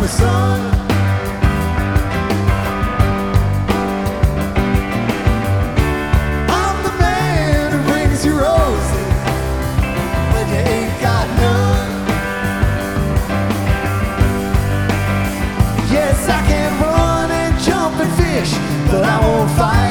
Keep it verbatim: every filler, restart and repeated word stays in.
me, son. I'm the man who brings you roses when you ain't got none. Yes, I can run and jump and fish, but I won't fight